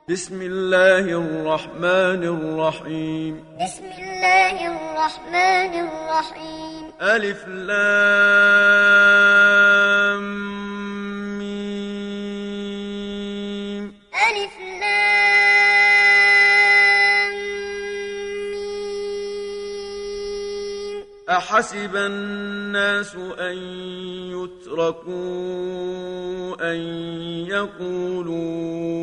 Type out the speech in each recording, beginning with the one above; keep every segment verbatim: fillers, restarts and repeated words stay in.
بسم الله الرحمن الرحيم بسم الله الرحمن الرحيم ألف لام ميم ألف لام ميم أحسب الناس أن يتركوا أن يقولوا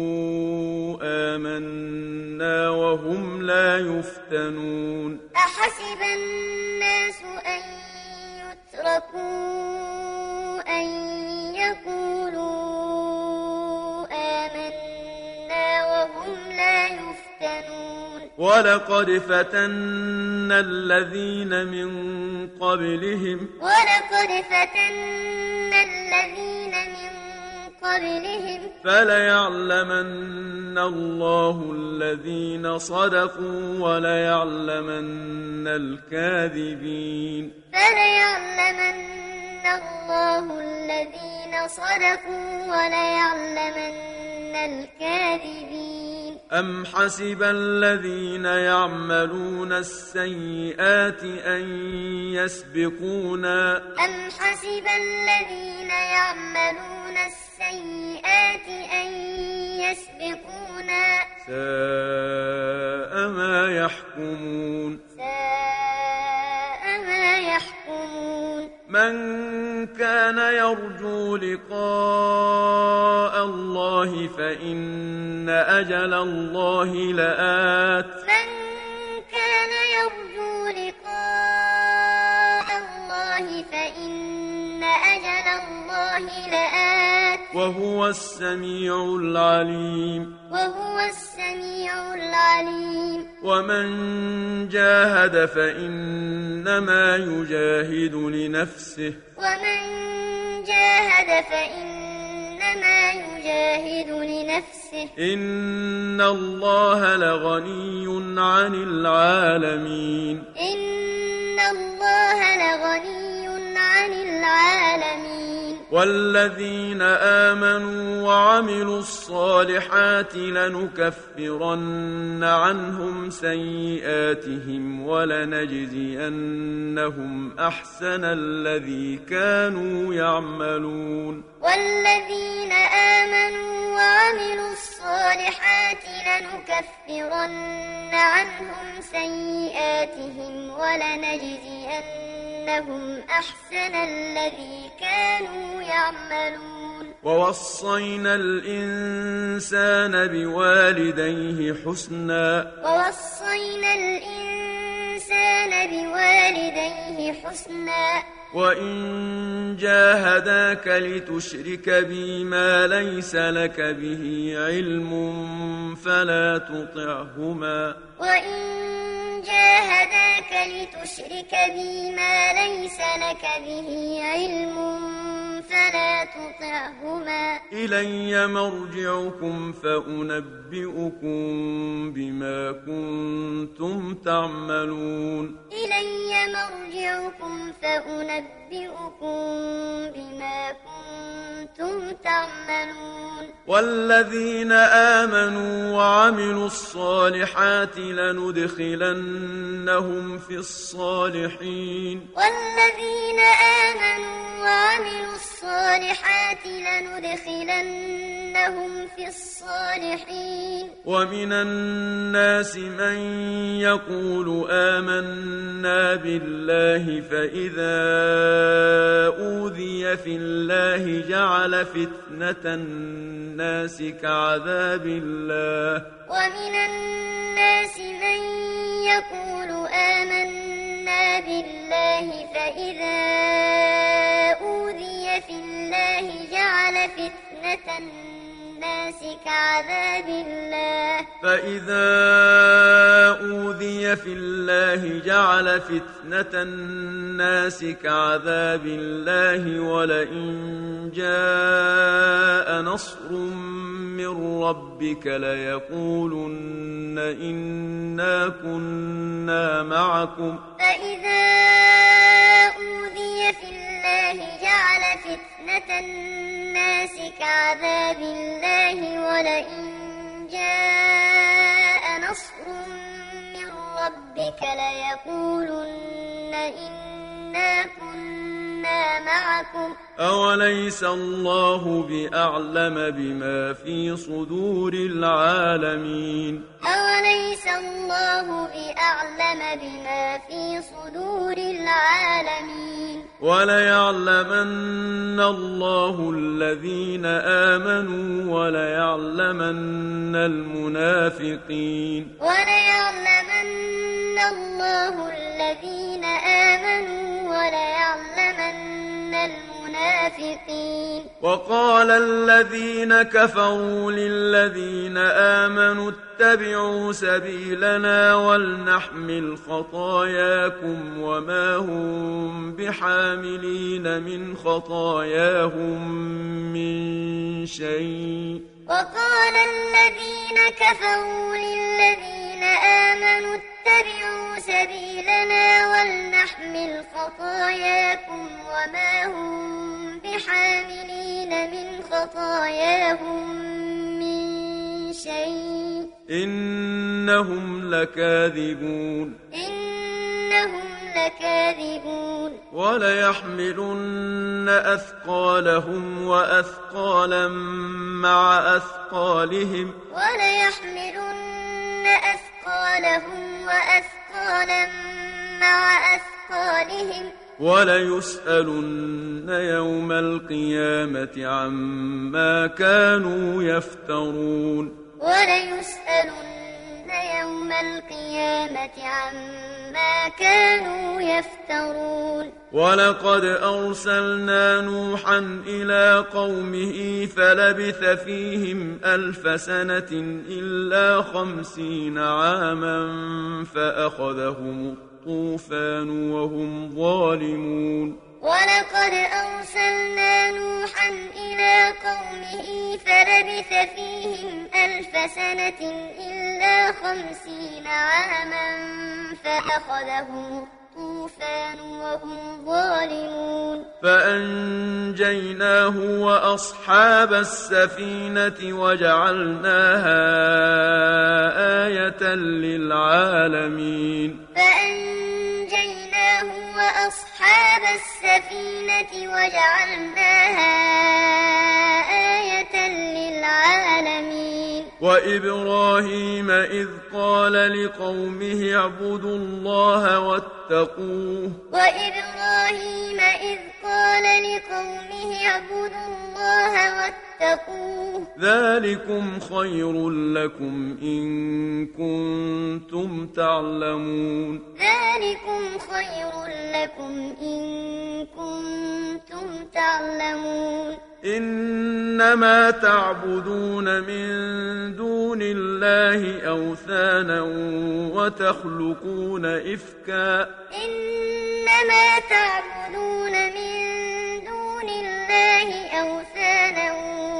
آمنا وهم لا يفتنون أحسب الناس أن يتركوا أن يقولوا آمنا وهم لا يفتنون ولقد فتنا الذين من قبلهم ولقد فتنا الذين من قبلهم فليعلمن الله الذين صدقوا وليعلمن الكاذبين فليعلمن الله الذين صدقوا وليعلمن الكاذبين أم حسب الذين يعملون السيئات أن يسبقونا أم حسب الذين يعملون السيئات أن يسبقونا ساء ما يحكمون ساء ما يحكمون من كان يرجو لقاء الله فإن أجل الله لآت من كان يرجو لقاء الله فإن أجل الله لآت وهو السميع العليم وهو السميع العليم ومن جاهد فإنما يجاهد لنفسه ومن جاهد فإنما يجاهد لنفسه إن الله لغني عن العالمين إن الله لغني عن العالمين والذين آمنوا وعملوا الصالحات لنكفرن عنهم سيئاتهم ولنجزينهم أحسن الذي كانوا يعملون والذين آمنوا وعملوا الصالحات لنكفرن عنهم سيئاتهم ولنجزينهم أحسن الذي كانوا يعملون ووصينا الإنسان بوالديه حسنا ووصينا الإنسان بوالديه حسنا وإن جاهداك لتشرك بي ما ليس لك به علم فلا تطعهما وإن جاهداك لتشرك بي ما ليس لك به علم فلا تطعهما إلي مرجعكم فأنبئكم بما كنتم تعملون إلي مرجعكم فأنبئكم بما كنتم تعملون والذين آمنوا وعملوا الصالحات لندخلنهم في الصالحين والذين آمنوا وعملوا الصالحات لندخلنهم في الصالحين ومن الناس من يقول آمنا بالله فإذا أوذي في الله جعل فتنة الناس كعذاب الله ومن الناس من يقول آمنا بالله فإذا أوذي في الله جعل فتنة الناس كعذاب الله فإذا أوذي في الله جعل فتنة الناس كعذاب الله ولئن جاء نصر من ربك ليقولن إنا كنا معكم فإذا أوذي في الله جعل فتنة الناس كعذاب الله ولئن جاء ليقولن إنا كنا معكم أوليس الله بأعلم بما في صدور العالمين أوليس الله بأعلم بما في صدور العالمين وليعلمن الله الذين آمنوا وليعلمن المنافقين وليعلمن الله الذين آمنوا وليعلمن المنافقين وقال الذين كفروا للذين آمنوا اتبعوا سبيلنا ولنحمل خطاياكم وما هم بحاملين من خطاياهم من شيء وقال الذين كفروا للذين آمنوا اتبعوا سبيلنا ولنحمل خطاياكم وما هم بحاملين من خطاياهم من شيء إنهم لكاذبون إنهم لكاذبون وليحملن أثقالهم وأثقالا مع أثقالهم وليحملن أثقالهم وأثقالا مع أثقالهم وليسألن يوم القيامة عما كانوا يفترون وليسألن يوم القيامة عما كانوا يفترون ولقد أرسلنا نوحا إلى قومه فلبث فيهم ألف سنة إلا خمسين عاما فأخذهم الطوفان وهم ظالمون ولقد أرسلنا نوحا إلى قومه فلبث فيهم ألف سنة إلا خمسين عاما فأخذهم الطوفان وهم ظالمون فأنجيناه وأصحاب السفينة وجعلناها آية للعالمين فأنجيناه وأصحاب السفينة وجعلناها آية للعالمين وإبراهيم إذ قال لقومه اعبدوا الله واتقوه وإبراهيم إذ قال لقومه اعبدوا الله واتقوه ذلكم خير لكم إن كنتم تعلمون ذلكم خير لكم إن كنتم تعلمون إنما تعبدون من دون الله أوثانا وتخلقون إفكا إنما تعبدون من دون الله أوثانا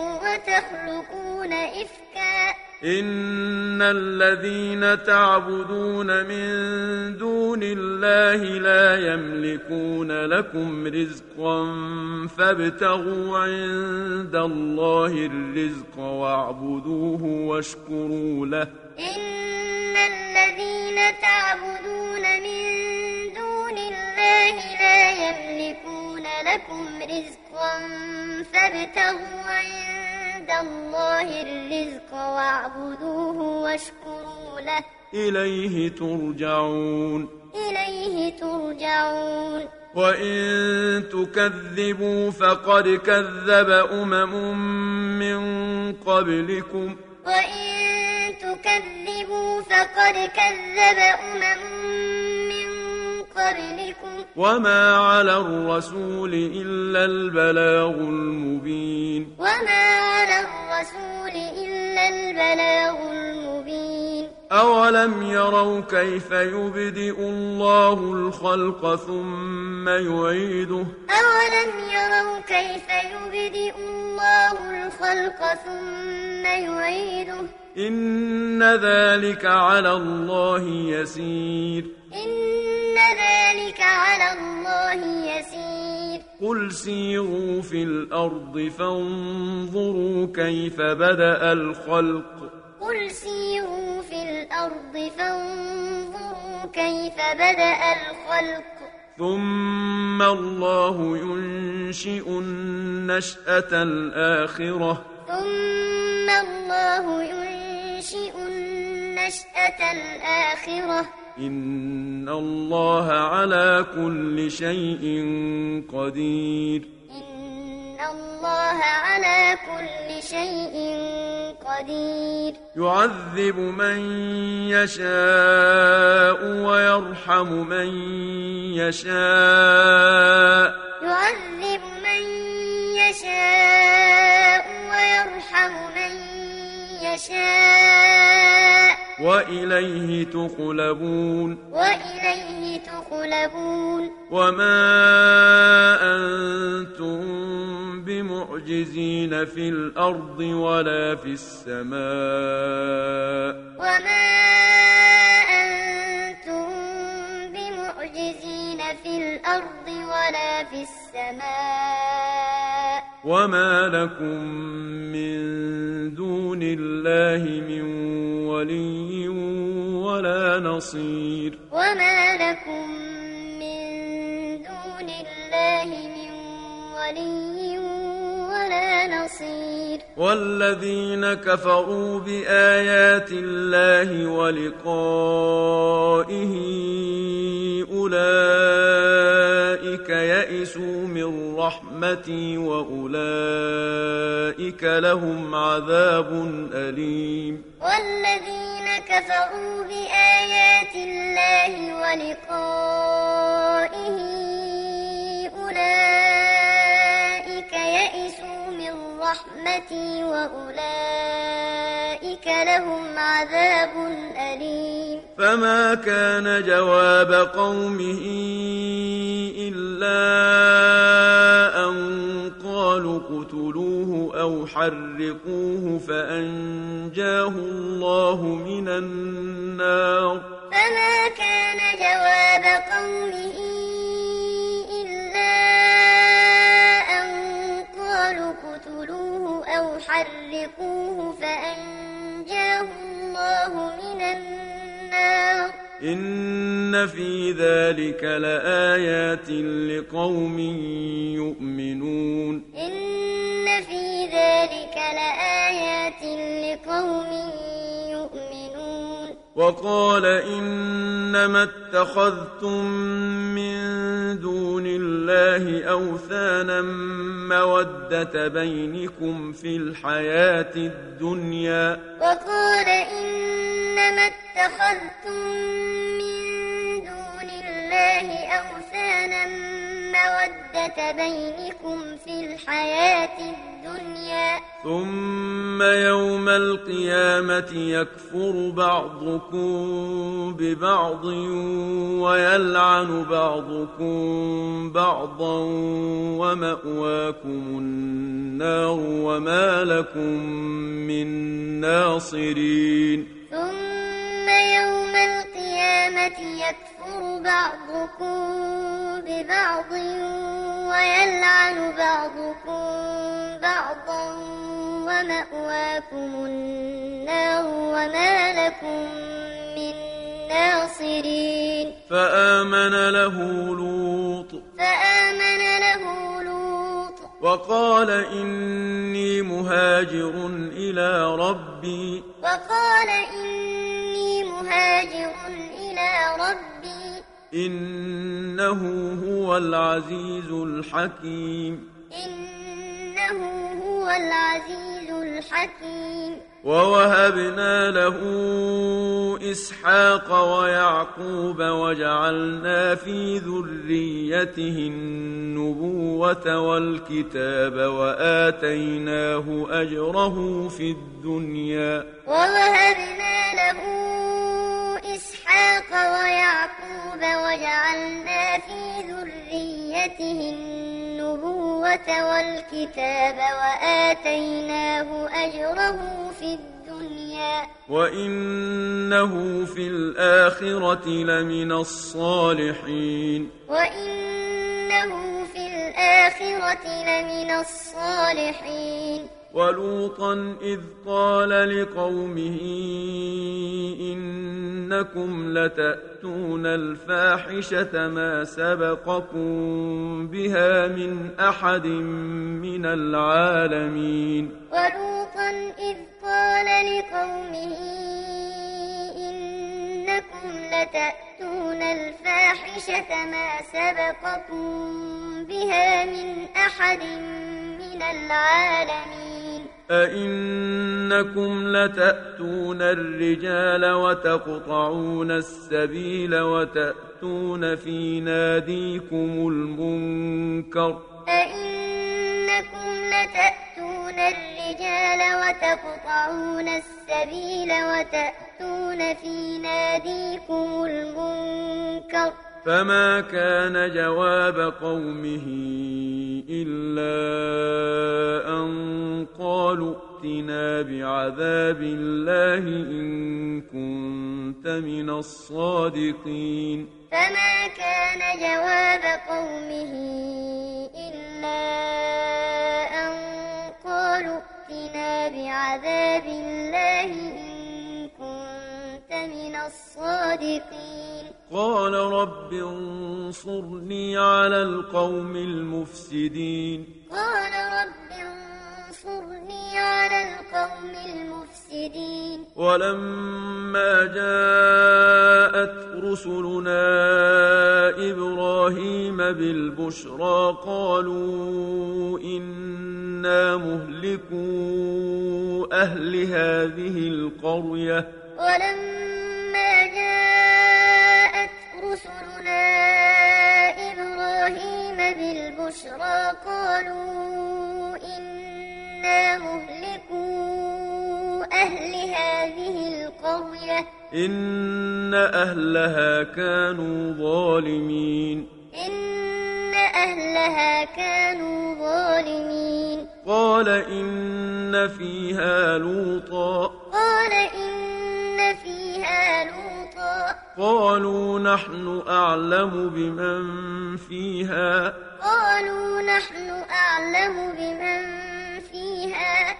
وتخلقون إفكا إن الذين تعبدون من دون الله لا يملكون لكم رزقا فابتغوا عند الله الرزق واعبدوه واشكروا له إن الذين تعبدون من دون الله لا يملكون لكم رزقا فابتغوا عند الله الرزق واعبدوه واشكروا له إليه ترجعون إليه ترجعون وإن تكذبوا فقد كذب أمم من قبلكم وإن تكذبوا فقد كذب أمم من قبلكم وما على الرسول إلا البلاغ المبين وما على الرسول إلا البلاغ المبين أولم يروا كيف يبدئ الله الخلق ثم يعيده أولم يروا كيف يبدئ الله الخلق ثم يعيده إن ذلك على الله يسير إن ذلك على الله يسير قل سيروا في الأرض فانظروا كيف بدأ الخلق قل سيروا في الأرض فانظروا كيف بدأ الخلق ثم الله ينشئ النشأة الآخرة ثم الله ينشئ النشأة الآخرة إن الله على كل شيء قدير إن الله على كل شيء قدير يعذب من يشاء ويرحم من يشاء يعذب من يشاء ويرحم من يشاء وإليه تقلبون وإليه تقلبون وما أنتم بمعجزين في الأرض ولا في السماء وما أنتم بمعجزين في الأرض ولا في السماء وما لكم من دون الله من ولي ولا نصير وما لكم من دون الله من ولي ولا نصير والذين كفروا بآيات الله ولقائه أولئك يئسوا من رحمتي وأولئك لهم عذاب أليم والذين كفروا بآيات الله ولقائه أولئك يئسوا من رحمتي وأولئك لهم عذاب أليم فما كان جواب قومه إلا أن قالوا اقتلوه أو حرقوه فأنجاه الله من النار فما كان جواب قومه إلا أن قالوا اقتلوه أو حرقوه فأنجاه الله من النار إن في ذلك لآيات لقوم يؤمنون إن في ذلك لآيات لقوم يؤمنون وقال إنما اتخذتم من دون الله أوثانا مودة بينكم في الحياة الدنيا وقال إنما اتخذتم من دون الله أوثانا مودة بينكم في الحياة الدنيا ثم يوم القيامة يكفر بعضكم ببعض ويلعن بعضكم بعضا ومأواكم النار وما لكم من ناصرين ثم يوم القيامة يكفر بعضكم ببعض ويلعن بعضكم بعضا ومأواكم النار وما لكم من ناصرين فآمن له لوط فآمن له لوط وقال إني مهاجر إلى ربي وقال إني مهاجر إلى ربي إنه هو العزيز الحكيم إنه هو العزيز الحكيم ووهبنا له إسحاق ويعقوب وجعلنا في ذريته النبوة والكتاب وآتيناه أجره في الدنيا ووهبنا له إسحاق ويعقوب وجعلنا في ذريته النبوة والكتاب وآتيناه أجره في الدنيا وإنه في الآخرة لمن الصالحين وإنه في الآخرة لمن الصالحين ولوطا إذ قال لقومه إن أئنكم لتأتون الفاحشة ما سبقكم بها من أحد من العالمين ولوطا إذ قال لقومه إنكم لتأتون الفاحشة ما سبقكم بها من أحد من العالمين أئنكم لتأتون الرجال وتقطعون السبيل وتأتون في ناديكم المنكر أئنكم لتأتون الرجال وتقطعون السبيل وتأتون في ناديكم المنكر فما كان جواب قومه إلا أن قالوا ائتنا بعذاب الله إن كنت من الصادقين فما كان جواب قومه إلا أن قالوا ائتنا بعذاب الله إن كنت من الصادقين قال رب انصرني على القوم المفسدين قال رب انصرني على القوم المفسدين ولما جاءت رسلنا إبراهيم بالبشرى قالوا إنا مهلكو أهل هذه القرية ولما جاءت رسلنا إبراهيم بالبشرى قالوا إنا مهلكو أهل هذه القرية إن أهلها كانوا ظالمين إن أهلها كانوا ظالمين قال إن فيها لوطا قال إن فيها لوطا قالوا نحن أعلم بمن فيها قالوا نحن أعلم بمن فيها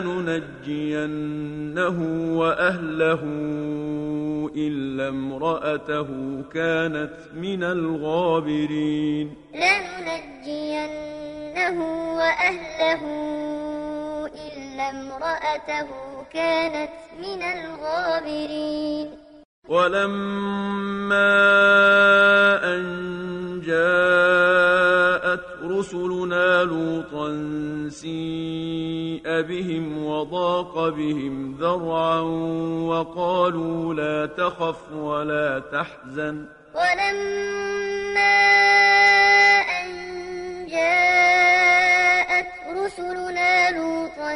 لننجينه وأهله إلا امرأته كانت من الغابرين لننجينه وأهله إلا امرأته كانت من الغابرين ولما أن جاءت رسلنا لوطا سيء بهم وضاق بهم ذرعا وقالوا لا تخف ولا تحزن ولما أن جاءت رسلنا لوطا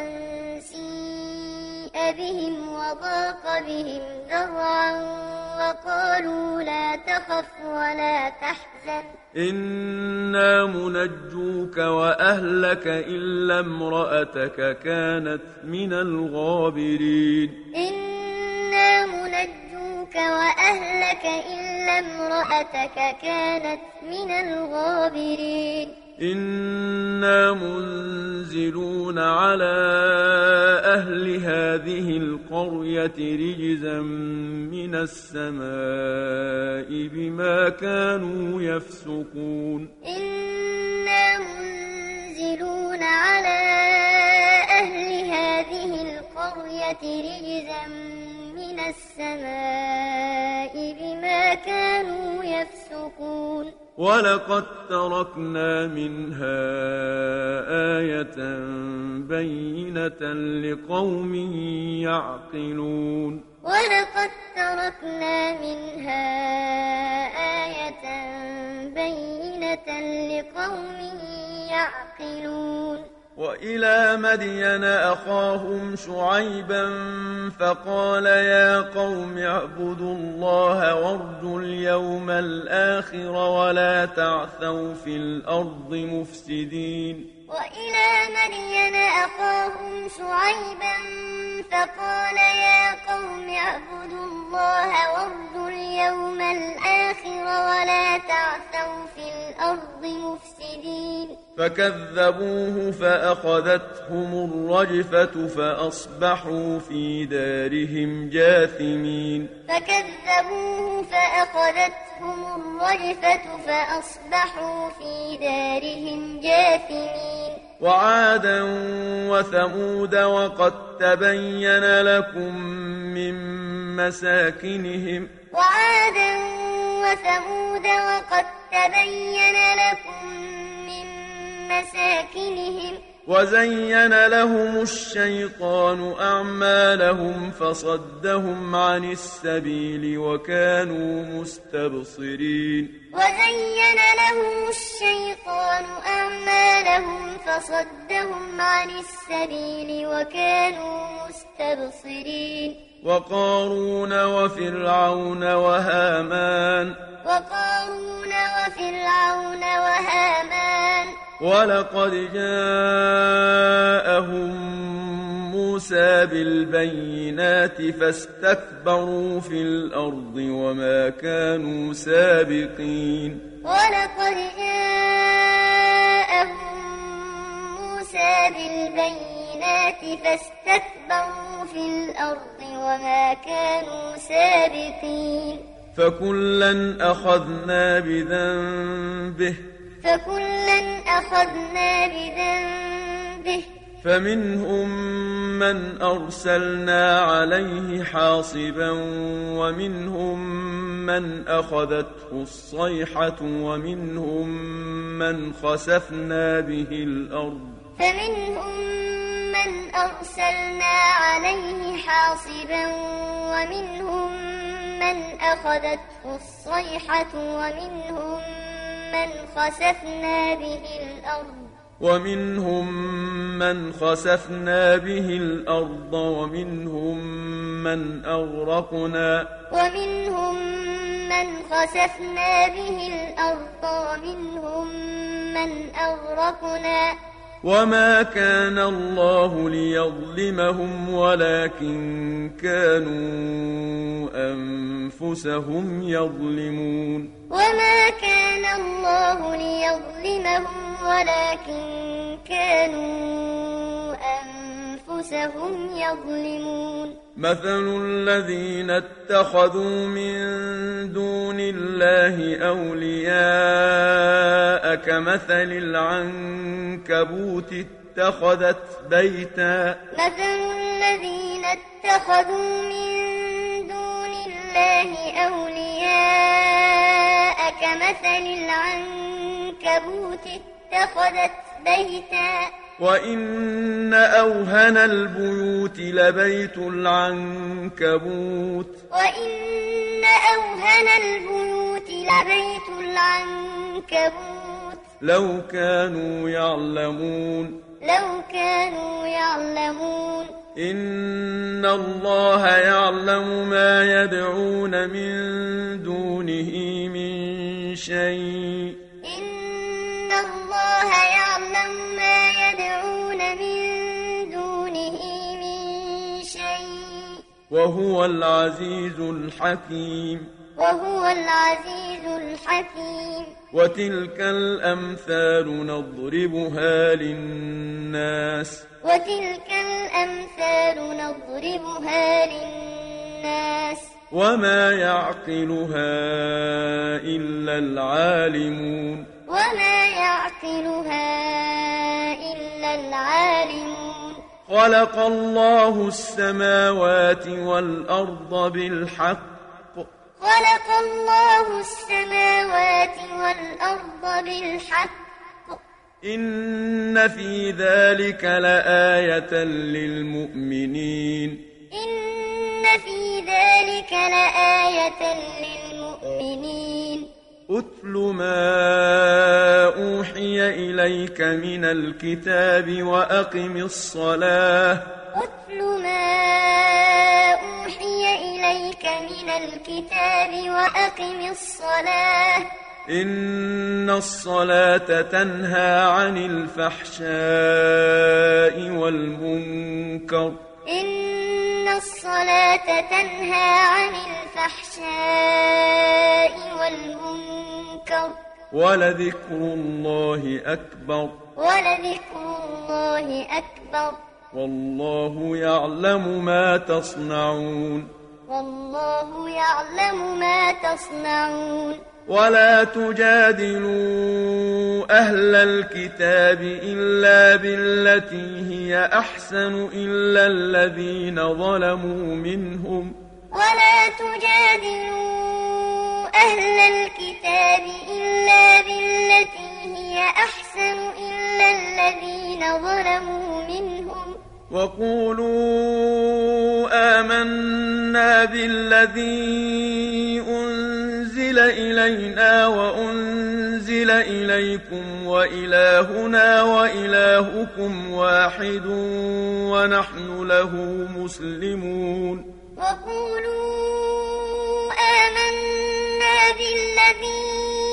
سيء بهم وضاق بهم ذرعا وقالوا لا تخف ولا تحزن إنا منجوك وأهلك إلا امرأتك كانت من الغابرين إنا منجوك وأهلك إلا امرأتك كانت من الغابرين إنا منزلون على أهل هذه القرية رجزا من السماء بما كانوا يفسقون إنا منزلون على أهل هذه القرية رجزا من السماء بما كانوا يفسقون ولقد تركنا منها آية بينة لقوم يعقلون ولقد تركنا منها آية بينة لقوم يعقلون وإلى مدين أخاهم شعيبا فقال يا قوم اعبدوا الله وارجوا اليوم الآخر ولا تعثوا في الأرض مفسدين وإلى مدين أخاهم شعيبا فقال يا قوم اعبدوا الله وارجوا اليوم الآخر الآخر ولا تعثوا في الأرض مفسدين فكذبوه فأخذتهم الرجفة فأصبحوا في دارهم جاثمين فكذبوه فأخذتهم الرجفة فأصبحوا في دارهم جاثمين وعادا وثمود وقد تبين لكم من مساكنهم وعادا وثمود وقد تبين لكم من مساكنهم وزين لهم الشيطان أعمالهم فصدهم عن السبيل وكانوا مستبصرين وزين لهم الشيطان أعمالهم فصدهم عن السبيل وكانوا مستبصرين وقارون وفرعون وهامان وقارون وفرعون وهامان ولقد جاءهم موسى بالبينات فاستكبروا في الأرض وما كانوا سابقين ولقد جاءهم موسى بالبينات فاستكبروا في الأرض وما كانوا سابقين فكلا أخذنا بذنبه فكلا أخذنا بذنبه فمنهم من أرسلنا عليه حاصبا ومنهم من أخذته الصيحة ومنهم من خسفنا به الأرض فمنهم من أرسلنا عليه حاصبا ومنهم من أخذته الصيحة ومنهم من خسفنا به الأرض ومنهم من خسفنا به الأرض ومنهم من أغرقنا ومنهم من خسفنا به الأرض ومنهم من أغرقنا وما كان الله ليظلمهم ولكن كانوا أنفسهم يظلمون وما كان الله ليظلمهم ولكن كانوا أنفسهم يظلمون مثل الذين اتخذوا من دون الله أولياء كمثل العنكبوت اتخذت بيتا مثل الذين اتخذوا من دون الله أولياء كمثل العنكبوت اتخذت بيتا وإن أوهن البيوت لبيت العنكبوت وإن أوهن البيوت لبيت العنكبوت لو كانوا يعلمون لو كانوا يعلمون إن الله يعلم ما يدعون من دونه من شيء إن الله يعلم ما يدعون من دونه من شيء وهو العزيز الحكيم وهو العزيز الحكيم وتلك الأمثال نضربها للناس وتلك الأمثال نضربها للناس وما يعقلها إلا العالمون وما يعقلها إلا العالمون خلق الله السماوات والأرض بالحق خلق الله السماوات والأرض بالحق إن في ذلك لآية للمؤمنين إن في ذلك لآية للمؤمنين أتل ما أوحي إليك من الكتاب وأقم الصلاة أتل ما أوحي إليك من الكتاب وأقم الصلاة إن الصلاة تنهى عن الفحشاء والمنكر إن الصلاة تنهى عن الفحشاء والمنكر ولذكر الله أكبر ولذكر الله أكبر والله يعلم ما تصنعون والله يعلم ما تصنعون ولا تجادلوا أهل الكتاب إلا بالتي هي أحسن إلا الذين ظلموا منهم ولا تجادلوا أهل الكتاب إلا بالتي هي أحسن إلا الذين ظلموا منهم وقولوا آمنا بالذي أنزل إلينا وأنزل إليكم وإلهنا وإلهكم واحد ونحن له مسلمون وقولوا آمنا بالذي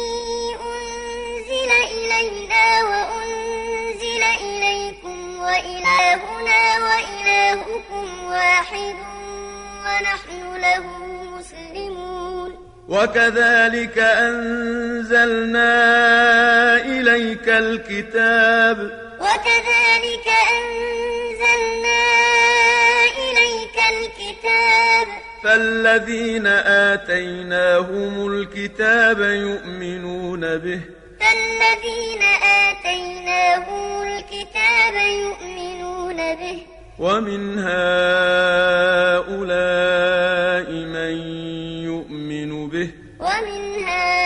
أنزل إلينا وأنزل إليكم وإلهنا وإلهكم واحد ونحن له مسلمون وكذلك أنزلنا إليك الكتاب وكذلك أنزلنا إليك الكتاب فالذين آتيناهم الكتاب يؤمنون به فالذين آتيناهم الكتاب يؤمنون به ومن هؤلاء من يؤمن به ومن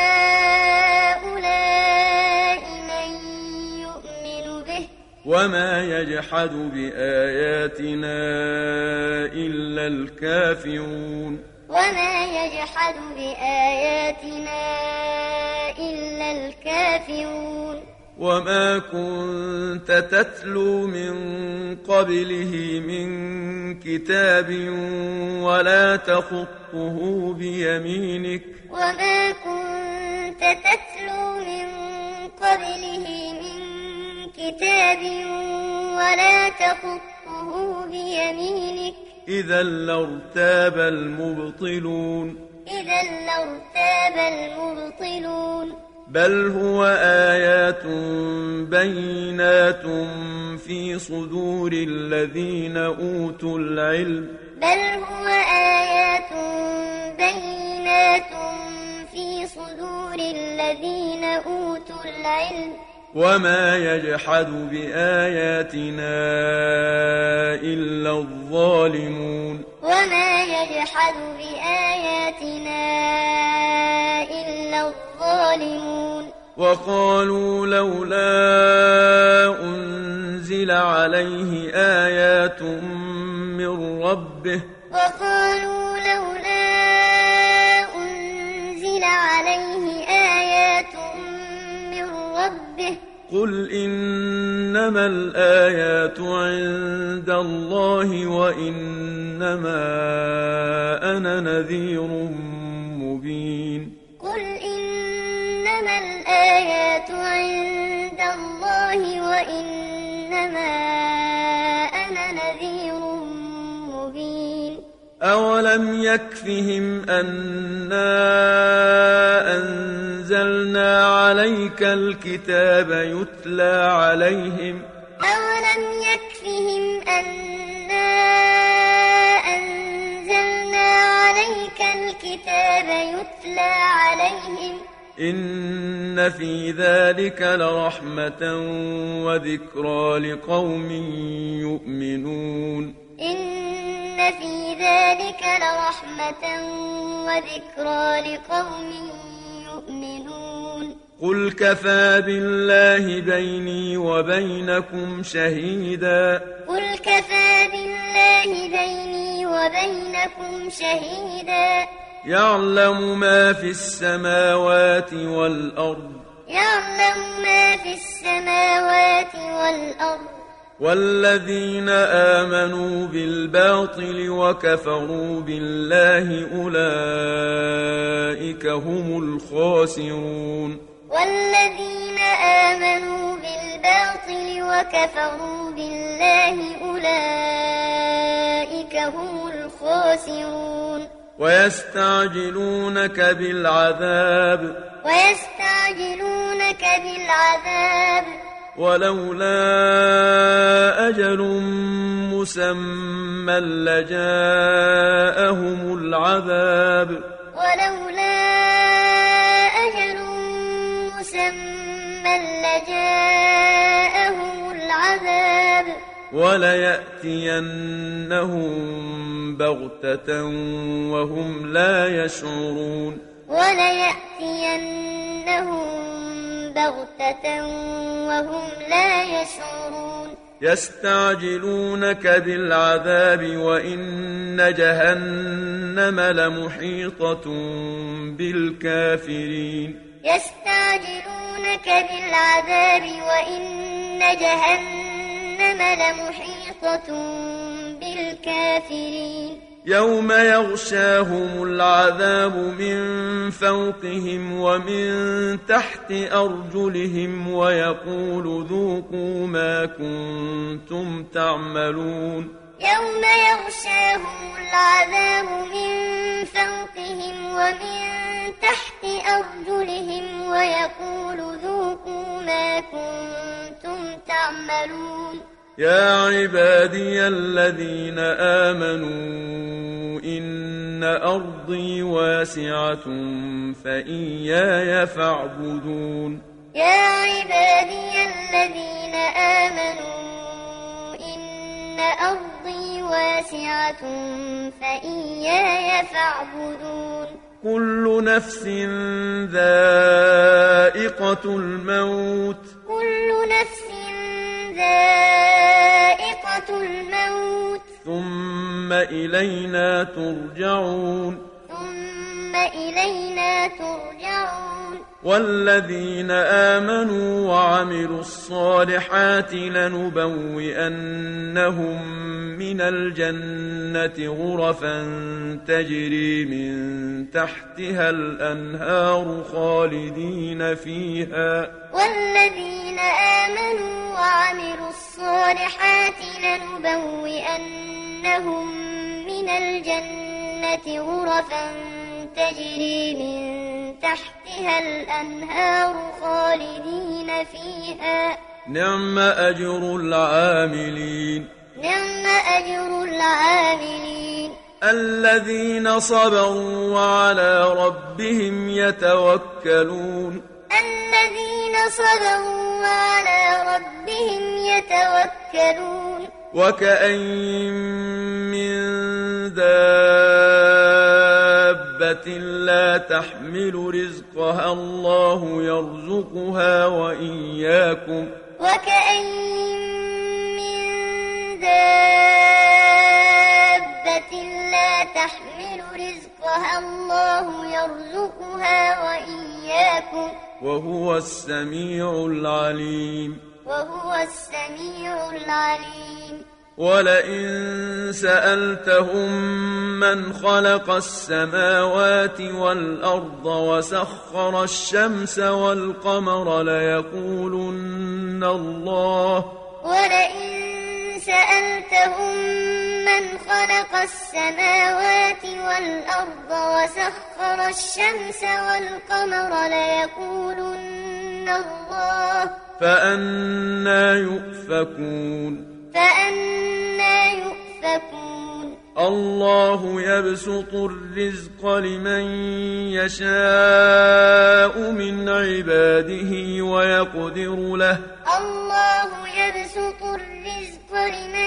هؤلاء من يؤمن به وما يجحد بآياتنا إلا الكافرون وما يجحد بآياتنا إلا الكافرون وما كنت تتلو من قبله من كتاب ولا تخطه بيمينك وما كنت تتلو من قبله من كتاب ولا تخطه بيمينك إذا لارتاب المبطلون إذا لارتاب المبطلون بل هو آيات بينات في صدور الذين أوتوا العلم بل هو آيات بينات في صدور الذين أوتوا العلم وما يجحد بآياتنا إلا الظالمون وما يجحد بآياتنا إلا الظالمون وقالوا لولا أنزل عليه آيات من ربه وقالوا لولا أنزل عليه آيات من ربه قل إنما الآيات عند الله وإنما أنا نذير مبين قل إنما الآيات عند الله وإنما أنا نذير مبين أولم يكفهم أنا أنزلنا عليك الكتاب يتلى عليهم أولم يكفهم أنا أنزلنا عليك الكتاب يتلى عليهم إن في ذلك لرحمة وذكرى لقوم يؤمنون إن في ذلك لرحمة وذكرى لقوم يؤمنون قل كفى بالله بيني وبينكم شهيدا قل كفى بالله بيني وبينكم شهيدا يعلم ما في السماوات والأرض يعلم ما في السماوات والأرض والذين آمنوا بالباطل وكفروا بالله أولئك هم الخاسرون والذين آمنوا بالباطل وكفروا بالله أولئك هم الخاسرون خاسرون ويستعجلونك بالعذاب ويستعجلونك بالعذاب ولولا أجل مسمى لجاءهم العذاب ولولا أجل مسمى لجاءهم العذاب وليأتينهم بغتة وهم لا يشعرون وليأتينهم بغتة وهم لا يشعرون يستعجلونك بالعذاب وإن جهنم لمحيطة بالكافرين يستعجلونك بالعذاب وإن جهنم لمحيطة بالكافرين يوم يغشاهم العذاب من فوقهم ومن تحت أرجلهم ويقول ذوقوا ما كنتم تعملون يوم يغشاهم العذاب من فوقهم ومن تحت أرجلهم ويقول ذوقوا ما كنتم تعملون يا عبادي الذين آمنوا إن أرضي واسعة فإياي فاعبدون يا عبادي الذين آمنوا إن أرضي واسعة فإياي فاعبدون كل نفس ذائقة الموت كل نفس ذائقة الموت ثم إلينا ترجعون ثم إلينا ترجعون والذين آمنوا وعملوا الصالحات لنبوئنهم من الجنة غرفا تجري من تحتها الأنهار خالدين فيها والذين آمنوا وعملوا الصالحات لنبوئنهم من الجنة غرفا تجري من تحتها الأنهار خالدين فيها نعم أجر العاملين نعم أجر العاملين الذين صبروا وعلى ربهم يتوكلون الذين صبروا وعلى ربهم يتوكلون وكأين من دابة لا تحمل رزقها الله يرزقها وإياكم وكأين من دابة لا تحمل رزقها الله يرزقها وإياكم وهو السميع العليم وهو السميع العليم ولئن سألتهم من خلق السماوات والأرض وسخر الشمس والقمر ليقولن الله ولئن سألتهم من خلق السماوات والأرض وسخر الشمس والقمر ليقولن الله فأنى يؤفكون فأنى يؤفكون الله يبسط الرزق لمن يشاء من عباده ويقدر له الله يبسط الرزق لمن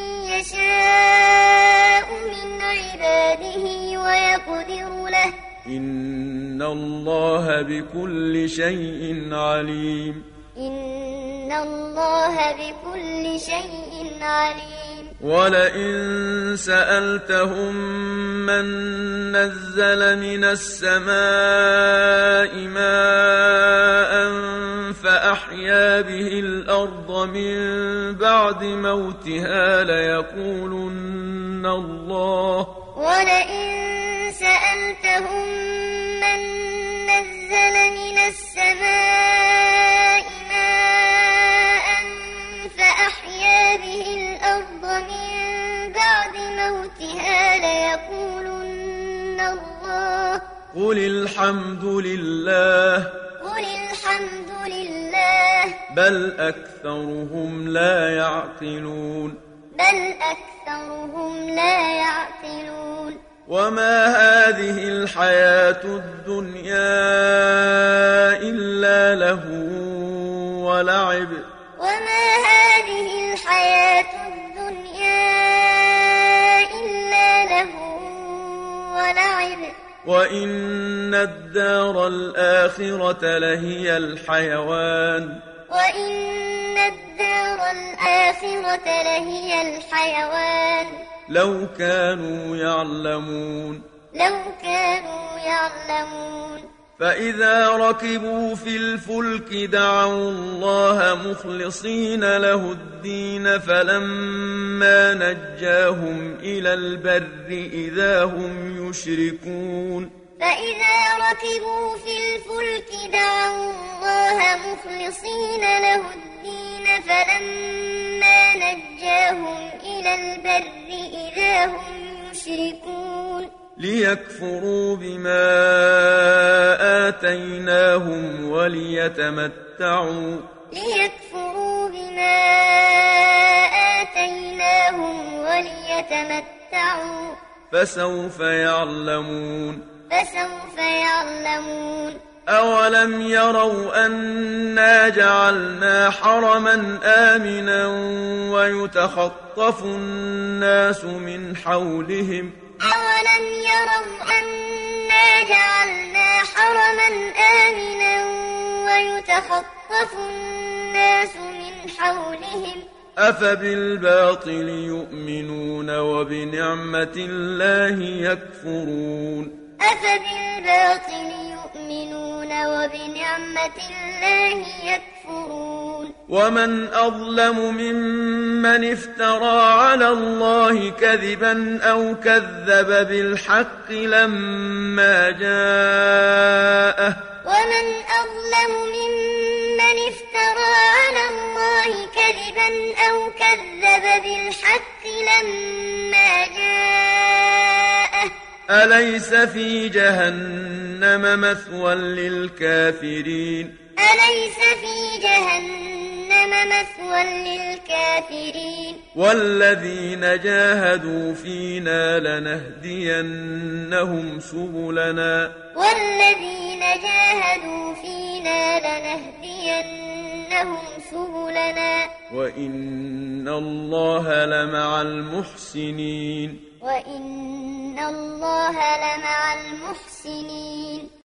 يشاء من عباده ويقدر له إن الله بكل شيء عليم إن الله بكل شيء عليم ولئن سألتهم من نزل من السماء ماء فأحيا به الأرض من بعد موتها ليقولن الله ولئن سألتهم من نزل من السماء ماء فأحيا به الأرض من بعد موتها ليقولن قل الحمد لله قل الحمد لله بل أكثرهم لا يعقلون بل أكثرهم لا يعقلون وما هذه الحياة الدنيا إلا لهو ولعب وما هذه الحياة الدنيا إلا لهو ولعب وإن الدار الآخرة لهي الحيوان وإن الدار الآخرة لهي الحيوان لو كانوا يعلمون لو كانوا يعلمون فإذا ركبوا في الفلك دعوا الله مخلصين له الدين فلما نجاهم إلى البر إذا هم يشركون فإذا ركبوا في الفلك دعوا الله مخلصين له الدين فلما نجاهم إلى البر إذا هم يشركون ليكفروا بما آتيناهم وليتمتعوا ليكفروا بما آتيناهم وليتمتعوا فسوف يعلمون فسوف يعلمون أولم يروا أنا جعلنا حرما آمنا ويتخطف الناس من حولهم أولم يروا أنا جعلنا حرما آمنا ويتخطف الناس من حولهم أفبالباطل يؤمنون وبنعمة الله يكفرون أفبالباطل يؤمنون وبنعمة الله يكفرون ومن أظلم ممن افترى على الله كذبا أو كذب بالحق لما جاءه ومن أظلم ممن افترى على الله كذبا أو كذب بالحق لما جاءه أليس في جهنم مثوى للكافرين أليس في جهنم مثوى للكافرين والذين جاهدوا فينا لنهدينهم سبلنا والذين جاهدوا فينا لنهدينهم سبلنا وإن الله لمع المحسنين وإن الله لمع المحسنين